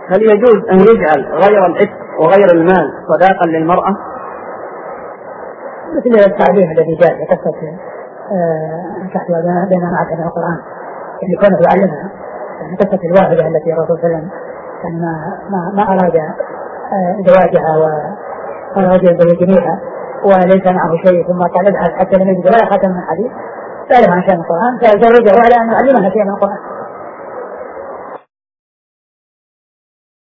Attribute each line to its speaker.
Speaker 1: هل يجوز أن يجعل غير العتق وغير المال صداقا للمرأة؟
Speaker 2: مثل التعليم الذي جاء في قصة تحت بين معك من القرآن، يعني كونه يعلمها، يعني قصة الواحدة التي الرسول صلى الله عليه وسلم ما أراد زواجها وأراد يزوجها وليس معه شيء، ثم طلبها حتى لم يجد ولا خاتم من حديث، سألها عن شيء من القرآن فزوجه على أن يعلمها شيء من القرآن.